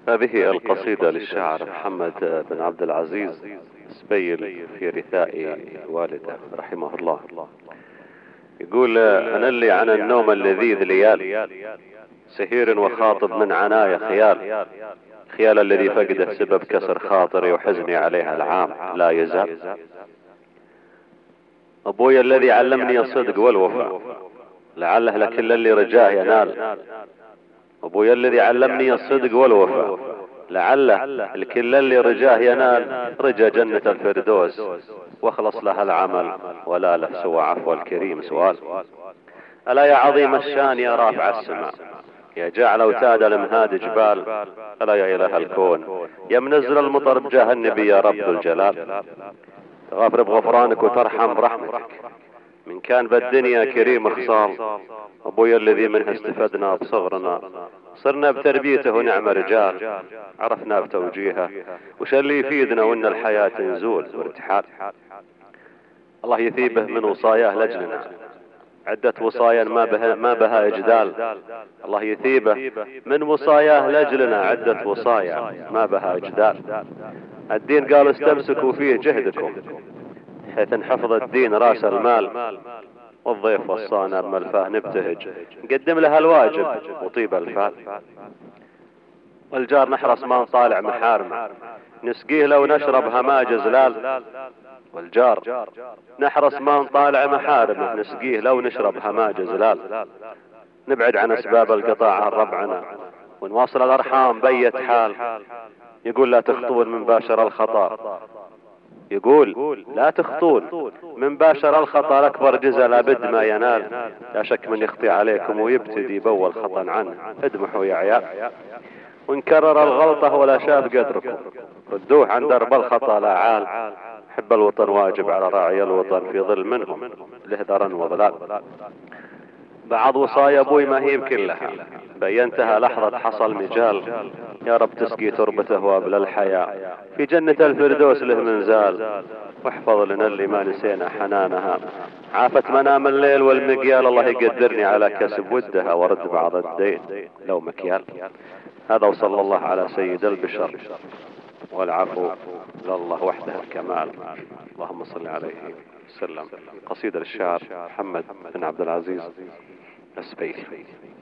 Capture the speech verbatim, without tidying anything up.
هذه القصيدة للشاعر محمد بن عبد العزيز سبيل في رثاء والده رحمه الله. يقول: أنا اللي عن النوم اللذيذ ليال، سهير وخاطب من عنايا خيال، خيال الذي فقده سبب كسر خاطري وحزني عليها العام لا يزال. أبوي الذي علمني الصدق والوفاء، لعله لكل اللي رجاه ينال. أبوي الذي علمني الصدق والوفاء، لعله الكل اللي رجاه ينال. رجا جنة الفردوس واخلص لها العمل، ولا له سوى عفو الكريم سؤال. ألا يا عظيم الشان يا رافع السماء، يا جعل أوتاد المهاد جبال، ألا يا إله الكون يا منزل المطر بجاه النبي يا رب ذو الجلال. تغفر بغفرانك وترحم برحمتك من كان بالدنيا كريم خصال. أبويا الذي منه استفدنا بصغرنا، صرنا بتربيته ونعم رجال، عرفنا بتوجيهه وش اللي يفيدنا وإن الحياة نزول وارتحال. الله يثيبه من وصاياه لجلنا، عدة وصايا ما بها, ما بها إجدال. الله يثيبه من وصاياه لجلنا، عدة وصايا ما بها إجدال. الدين قال استمسكوا فيه جهدكم، حيث انحفظ الدين راس المال. والضيف وصانا بملفاه نبتهج، نقدم لها الواجب وطيب الفال. والجار نحرص ما نطالع محارمه، نسقيه لو نشرب هماج زلال. والجار نحرص ما نطالع محارمه، نسقيه لو نشرب هماج زلال. نبعد عن اسباب القطاع عن ربعنا، ونواصل الارحام بيت حال. يقول: لا تخطون من باشر الخطا، يقول لا تخطون من باشر الخطا، الاكبر جزء لابد ما ينال. لا شك من يخطي عليكم ويبتدي بول خطا عنه، ادمحوا يا عيال. وان كرر الغلطة ولا شاب قدركم، ردوه عن درب الخطا لا عال. حب الوطن واجب على راعي الوطن، في ظل منهم له ذرا وظلال. بعض وصايا ابوي ما هي كلها، بينتها لحظة حصل مجال. يا رب تسقي تربته وابل الحياة، في جنة الفردوس له منزال. واحفظ لنا اللي ما نسينا حنانها، عافت منام الليل والمقيال. الله يقدرني على كسب ودها، ورد بعض الدين لو مكيال. هذا وصلى الله على سيد البشر، والعفو لله وحده الكمال. اللهم صل عليه وسلم. قصيدة للشاعر محمد بن عبد العزيز السبيل.